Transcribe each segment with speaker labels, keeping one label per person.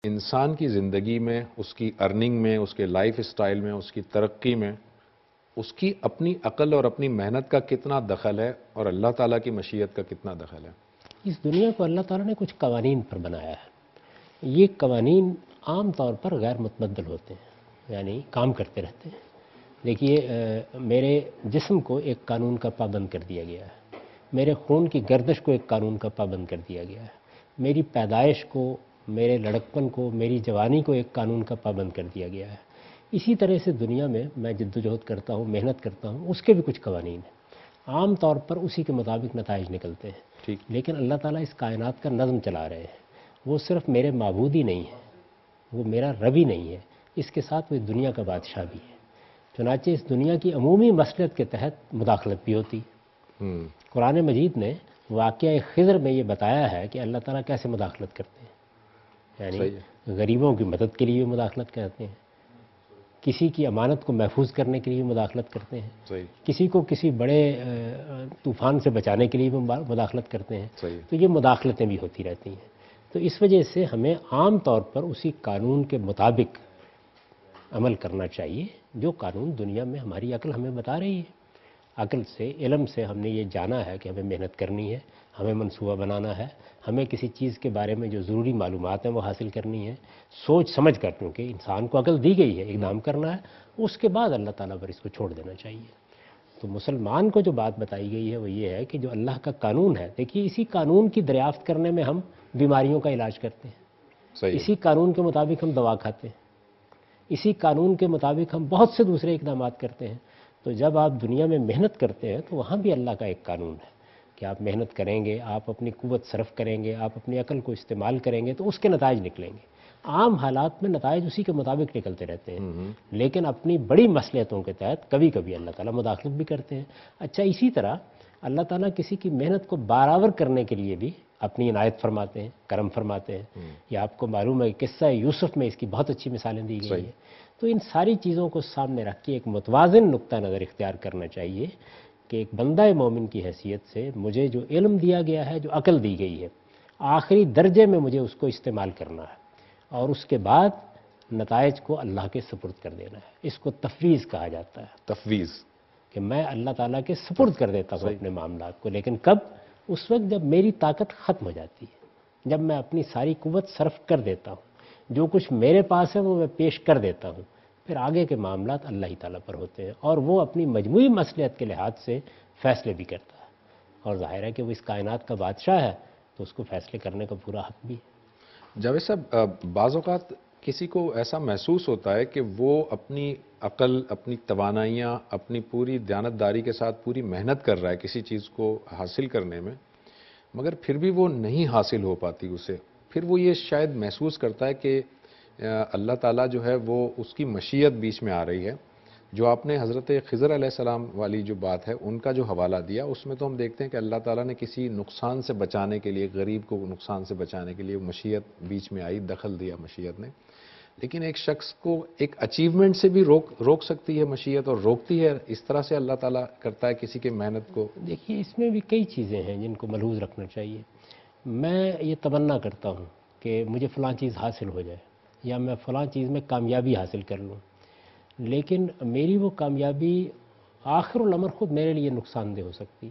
Speaker 1: انسان کی زندگی میں، اس کی ارننگ میں، اس کے لائف اسٹائل میں، اس کی ترقی میں اس کی اپنی عقل اور اپنی محنت کا کتنا دخل ہے اور اللہ تعالیٰ کی مشیت کا کتنا دخل ہے؟
Speaker 2: اس دنیا کو اللہ تعالیٰ نے کچھ قوانین پر بنایا ہے. یہ قوانین عام طور پر غیر متبدل ہوتے ہیں، یعنی کام کرتے رہتے ہیں. دیکھیے، میرے جسم کو ایک قانون کا پابند کر دیا گیا ہے، میرے خون کی گردش کو ایک قانون کا پابند کر دیا گیا ہے، میری پیدائش کو، میرے لڑکپن کو، میری جوانی کو ایک قانون کا پابند کر دیا گیا ہے. اسی طرح سے دنیا میں جد و جہد کرتا ہوں، محنت کرتا ہوں، اس کے بھی کچھ قوانین ہیں. عام طور پر اسی کے مطابق نتائج نکلتے ہیں. لیکن اللہ تعالیٰ اس کائنات کا نظم چلا رہے ہیں. وہ صرف میرے معبود ہی نہیں ہے، وہ میرا رب ہی نہیں ہے، اس کے ساتھ وہ دنیا کا بادشاہ بھی ہے. چنانچہ اس دنیا کی عمومی مصلحت کے تحت مداخلت بھی ہوتی. قرآن مجید نے واقعہ خضر میں یہ بتایا ہے کہ اللہ تعالیٰ کیسے مداخلت کرتے ہیں. یعنی غریبوں کی مدد کے لیے مداخلت کرتے ہیں، کسی کی امانت کو محفوظ کرنے کے لیے مداخلت کرتے ہیں، کسی کو کسی بڑے طوفان سے بچانے کے لیے مداخلت کرتے ہیں. تو یہ مداخلتیں بھی ہوتی رہتی ہیں. تو اس وجہ سے ہمیں عام طور پر اسی قانون کے مطابق عمل کرنا چاہیے جو قانون دنیا میں ہماری عقل ہمیں بتا رہی ہے. عقل سے، علم سے ہم نے یہ جانا ہے کہ ہمیں محنت کرنی ہے، ہمیں منصوبہ بنانا ہے، ہمیں کسی چیز کے بارے میں جو ضروری معلومات ہیں وہ حاصل کرنی ہے، سوچ سمجھ کر، کیونکہ انسان کو عقل دی گئی ہے، اقدام کرنا ہے. اس کے بعد اللہ تعالیٰ پر اس کو چھوڑ دینا چاہیے. تو مسلمان کو جو بات بتائی گئی ہے وہ یہ ہے کہ جو اللہ کا قانون ہے، دیکھیے اسی قانون کی دریافت کرنے میں ہم بیماریوں کا علاج کرتے ہیں، اسی قانون کے مطابق ہم دوا کھاتے ہیں، اسی قانون کے مطابق ہم بہت سے دوسرے اقدامات کرتے ہیں. تو جب آپ دنیا میں محنت کرتے ہیں تو وہاں بھی اللہ کا ایک قانون ہے کہ آپ محنت کریں گے، آپ اپنی قوت صرف کریں گے، آپ اپنی عقل کو استعمال کریں گے تو اس کے نتائج نکلیں گے. عام حالات میں نتائج اسی کے مطابق نکلتے رہتے ہیں، لیکن اپنی بڑی مصلحتوں کے تحت کبھی کبھی اللہ تعالیٰ مداخلت بھی کرتے ہیں. اچھا، اسی طرح اللہ تعالیٰ کسی کی محنت کو برابر کرنے کے لیے بھی اپنی عنایت فرماتے ہیں، کرم فرماتے ہیں. یہ آپ کو معلوم ہے، قصہ یوسف میں اس کی بہت اچھی مثالیں دی گئی ہیں. تو ان ساری چیزوں کو سامنے رکھ کے ایک متوازن نقطہ نظر اختیار کرنا چاہیے کہ ایک بندہ مومن کی حیثیت سے مجھے جو علم دیا گیا ہے، جو عقل دی گئی ہے، آخری درجے میں مجھے اس کو استعمال کرنا ہے اور اس کے بعد نتائج کو اللہ کے سپرد کر دینا ہے. اس کو تفویض کہا جاتا ہے.
Speaker 1: تفویض، کہ
Speaker 2: میں اللہ تعالیٰ کے سپرد کر دیتا ہوں اپنے معاملات کو. لیکن کب؟ اس وقت جب میری طاقت ختم ہو جاتی ہے، جب میں اپنی ساری قوت صرف کر دیتا ہوں، جو کچھ میرے پاس ہے وہ میں پیش کر دیتا ہوں. پھر آگے کے معاملات اللہ ہی تعالیٰ پر ہوتے ہیں اور وہ اپنی مجموعی مصلحت کے لحاظ سے فیصلے بھی کرتا ہے. اور ظاہر ہے کہ وہ اس کائنات کا بادشاہ ہے تو اس کو فیصلے کرنے کا پورا حق بھی ہے.
Speaker 1: جاوید صاحب، بعض اوقات کسی کو ایسا محسوس ہوتا ہے کہ وہ اپنی عقل، اپنی توانائیاں، اپنی پوری دیانتداری کے ساتھ پوری محنت کر رہا ہے کسی چیز کو حاصل کرنے میں، مگر پھر بھی وہ نہیں حاصل ہو پاتی اسے. پھر وہ یہ شاید محسوس کرتا ہے کہ اللہ تعالیٰ جو ہے وہ اس کی مشیت بیچ میں آ رہی ہے. جو آپ نے حضرت خضر علیہ السلام والی جو بات ہے ان کا جو حوالہ دیا، اس میں تو ہم دیکھتے ہیں کہ اللہ تعالیٰ نے کسی نقصان سے بچانے کے لیے، غریب کو نقصان سے بچانے کے لیے مشیت بیچ میں آئی، دخل دیا مشیت نے. لیکن ایک شخص کو ایک اچیومنٹ سے بھی روک سکتی ہے مشیت، اور روکتی ہے. اس طرح سے اللہ تعالیٰ کرتا ہے کسی کے محنت کو.
Speaker 2: دیکھیے، اس میں بھی کئی چیزیں ہیں جن کو ملحوظ رکھنا چاہیے. میں یہ تمنا کرتا ہوں کہ مجھے فلاں چیز حاصل ہو جائے یا میں فلاں چیز میں کامیابی حاصل کر لوں، لیکن میری وہ کامیابی آخر الامر خود میرے لیے نقصان دہ ہو سکتی.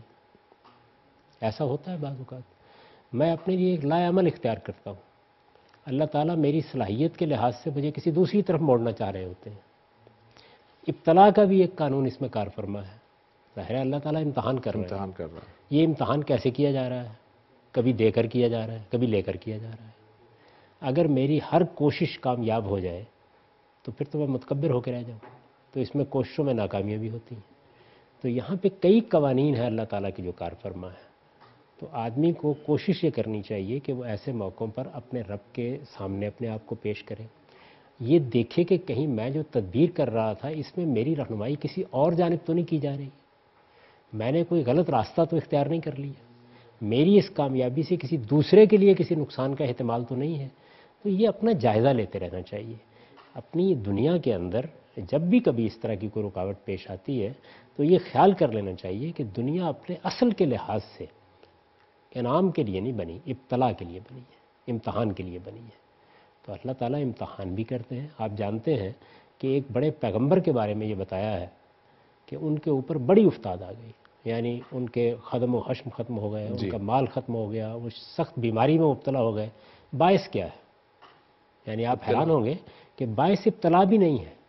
Speaker 2: ایسا ہوتا ہے بعض اوقات. میں اپنے لیے ایک لا عمل اختیار کرتا ہوں، اللہ تعالیٰ میری صلاحیت کے لحاظ سے مجھے کسی دوسری طرف موڑنا چاہ رہے ہوتے ہیں. ابتلا کا بھی ایک قانون اس میں کار فرما ہے. ظاہر ہے اللہ تعالیٰ امتحان کر رہا ہے. یہ امتحان کیسے کیا جا رہا ہے؟ کبھی دے کر کیا جا رہا ہے، کبھی لے کر کیا جا رہا ہے. اگر میری ہر کوشش کامیاب ہو جائے تو پھر تو میں متکبر ہو کے رہ جاؤں. تو اس میں کوششوں میں ناکامیاں بھی ہوتی ہیں. تو یہاں پہ کئی قوانین ہیں اللہ تعالیٰ کی جو کار فرما ہے. تو آدمی کو کوشش یہ کرنی چاہیے کہ وہ ایسے موقعوں پر اپنے رب کے سامنے اپنے آپ کو پیش کرے، یہ دیکھے کہ کہیں میں جو تدبیر کر رہا تھا اس میں میری رہنمائی کسی اور جانب تو نہیں کی جا رہی، میں نے کوئی غلط راستہ تو اختیار نہیں کر لیا، میری اس کامیابی سے کسی دوسرے کے لیے کسی نقصان کا احتمال تو نہیں ہے. تو یہ اپنا جائزہ لیتے رہنا چاہیے. اپنی دنیا کے اندر جب بھی کبھی اس طرح کی کوئی رکاوٹ پیش آتی ہے تو یہ خیال کر لینا چاہیے کہ دنیا اپنے اصل کے لحاظ سے انعام کے لیے نہیں بنی، ابتلا کے لیے بنی ہے، امتحان کے لیے بنی ہے. تو تو اللہ تعالیٰ امتحان بھی کرتے ہیں. آپ جانتے ہیں کہ ایک بڑے پیغمبر کے بارے میں یہ بتایا ہے کہ ان کے اوپر بڑی افتاد آ گئی، یعنی ان کے خدم و خشم ختم ہو گئے، ان کا مال ختم ہو گیا، وہ سخت بیماری میں مبتلا ہو گئے. باعث کیا ہے؟ یعنی آپ حیران ہوں گے کہ باعث ابتلا بھی نہیں ہے،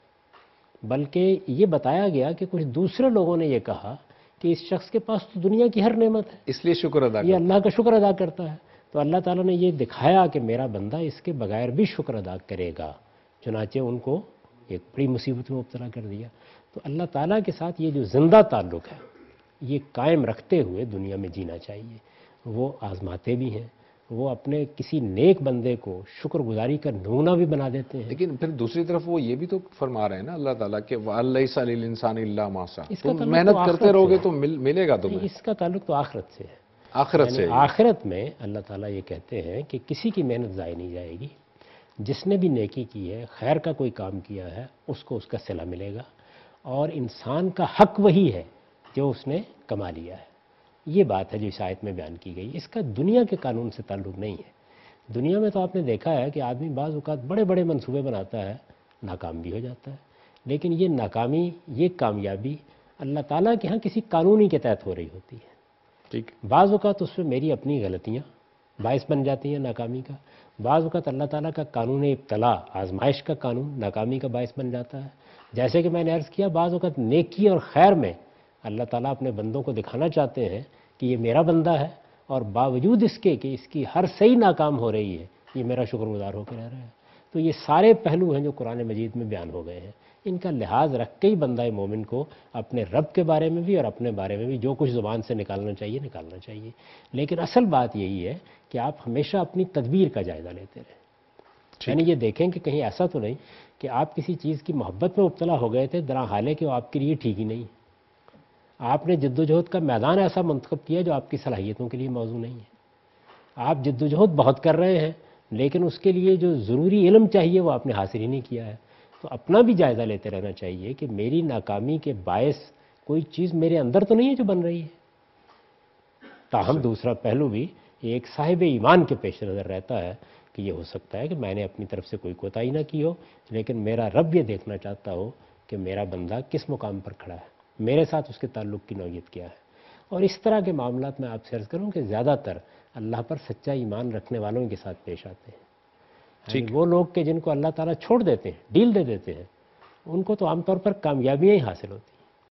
Speaker 2: بلکہ یہ بتایا گیا کہ کچھ دوسرے لوگوں نے یہ کہا کہ اس شخص کے پاس تو دنیا کی ہر نعمت ہے،
Speaker 1: اس لیے شکر ادا
Speaker 2: یہ اللہ کا شکر ادا کرتا ہے. تو اللہ تعالیٰ نے یہ دکھایا کہ میرا بندہ اس کے بغیر بھی شکر ادا کرے گا، چنانچہ ان کو ایک بڑی مصیبت میں مبتلا کر دیا. تو اللہ تعالیٰ کے ساتھ یہ جو زندہ تعلق ہے یہ قائم رکھتے ہوئے دنیا میں جینا چاہیے. وہ آزماتے بھی ہیں، وہ اپنے کسی نیک بندے کو شکر گزاری کا نمونہ بھی بنا دیتے ہیں.
Speaker 1: لیکن پھر دوسری طرف وہ یہ بھی تو فرما رہے ہیں نا اللہ تعالیٰ کہ وَلَيْسَ لِلْإِنسَانِ إِلَّا مَا سَعَى،
Speaker 2: اس کا
Speaker 1: تم
Speaker 2: تعلق
Speaker 1: محنت
Speaker 2: تو
Speaker 1: کرتے
Speaker 2: آخرت
Speaker 1: رہو گے
Speaker 2: سے
Speaker 1: تو ملے گا تمہیں.
Speaker 2: اس کا تعلق تو آخرت سے ہے.
Speaker 1: آخرت
Speaker 2: یعنی
Speaker 1: سے
Speaker 2: آخرت میں اللہ تعالیٰ یہ کہتے ہیں کہ کسی کی محنت ضائع نہیں جائے گی. جس نے بھی نیکی کی ہے، خیر کا کوئی کام کیا ہے، اس کو اس کا صلہ ملے گا، اور انسان کا حق وہی ہے جو اس نے کما لیا ہے. یہ بات ہے جو اس آیت میں بیان کی گئی. اس کا دنیا کے قانون سے تعلق نہیں ہے. دنیا میں تو آپ نے دیکھا ہے کہ آدمی بعض اوقات بڑے بڑے منصوبے بناتا ہے، ناکام بھی ہو جاتا ہے. لیکن یہ ناکامی، یہ کامیابی اللہ تعالیٰ کے ہاں کسی قانونی کے تحت ہو رہی ہوتی ہے.
Speaker 1: ٹھیک.
Speaker 2: بعض اوقات اس میں میری اپنی غلطیاں باعث بن جاتی ہیں ناکامی کا. بعض اوقات اللہ تعالیٰ کا قانون ابتلا، آزمائش کا قانون ناکامی کا باعث بن جاتا ہے. جیسے کہ میں نے عرض کیا، بعض اوقات نیکی اور خیر میں اللہ تعالیٰ اپنے بندوں کو دکھانا چاہتے ہیں کہ یہ میرا بندہ ہے، اور باوجود اس کے کہ اس کی ہر صحیح ناکام ہو رہی ہے یہ میرا شکر گزار ہو کے رہ رہا ہے. تو یہ سارے پہلو ہیں جو قرآن مجید میں بیان ہو گئے ہیں. ان کا لحاظ رکھ کے ہی بندہ مومن کو اپنے رب کے بارے میں بھی اور اپنے بارے میں بھی جو کچھ زبان سے نکالنا چاہیے. لیکن اصل بات یہی ہے کہ آپ ہمیشہ اپنی تدبیر کا جائزہ لیتے رہیں. یعنی یہ دیکھیں کہ کہیں ایسا تو نہیں کہ آپ کسی چیز کی محبت میں مبتلا ہو گئے تھے، درا حال ہے کہ وہ آپ کے لیے ٹھیک ہی نہیں. آپ نے جد و جہد کا میدان ایسا منتخب کیا جو آپ کی صلاحیتوں کے لیے موزوں نہیں ہے. آپ جد و جہد بہت کر رہے ہیں، لیکن اس کے لیے جو ضروری علم چاہیے وہ آپ نے حاصل ہی نہیں کیا ہے. تو اپنا بھی جائزہ لیتے رہنا چاہیے کہ میری ناکامی کے باعث کوئی چیز میرے اندر تو نہیں ہے جو بن رہی ہے. تاہم دوسرا پہلو بھی ایک صاحب ایمان کے پیش نظر رہتا ہے کہ یہ ہو سکتا ہے کہ میں نے اپنی طرف سے کوئی کوتاہی نہ کی ہو، لیکن میرا رب یہ دیکھنا چاہتا ہو کہ میرا بندہ کس مقام پر کھڑا ہے، میرے ساتھ اس کے تعلق کی نوعیت کیا ہے. اور اس طرح کے معاملات میں آپ سے عرض کروں کہ زیادہ تر اللہ پر سچا ایمان رکھنے والوں کے ساتھ پیش آتے ہیں. یعنی وہ لوگ کہ جن کو اللہ تعالیٰ چھوڑ دیتے ہیں، ڈیل دے دیتے ہیں، ان کو تو عام طور پر کامیابیاں ہی حاصل ہوتی ہیں.